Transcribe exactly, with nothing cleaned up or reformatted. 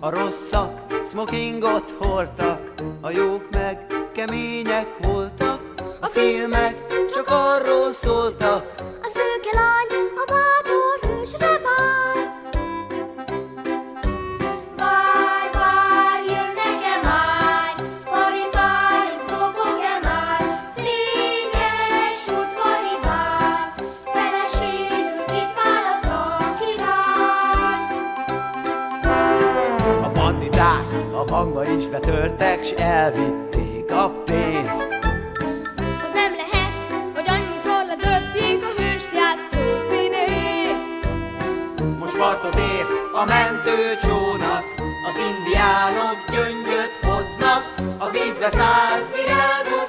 A rosszak smokingot hordtak, a jók meg kemények voltak. A filmek csak arról szóltak, a szőke lány a bátor hősre vár. Vár, vár, jönnek-e már, parikáink dobog-e már, fényes udvari vár, feleségül itt választ a király. A banditák a bankba is betörtek, s elvitték a pénzt. Az nem lehet, hogy annyiszor ledöfjék a hőst játszó színészt. Most partot ér a mentőcsónak, az indiánok gyöngyöt hoznak, a vízbe száz virágot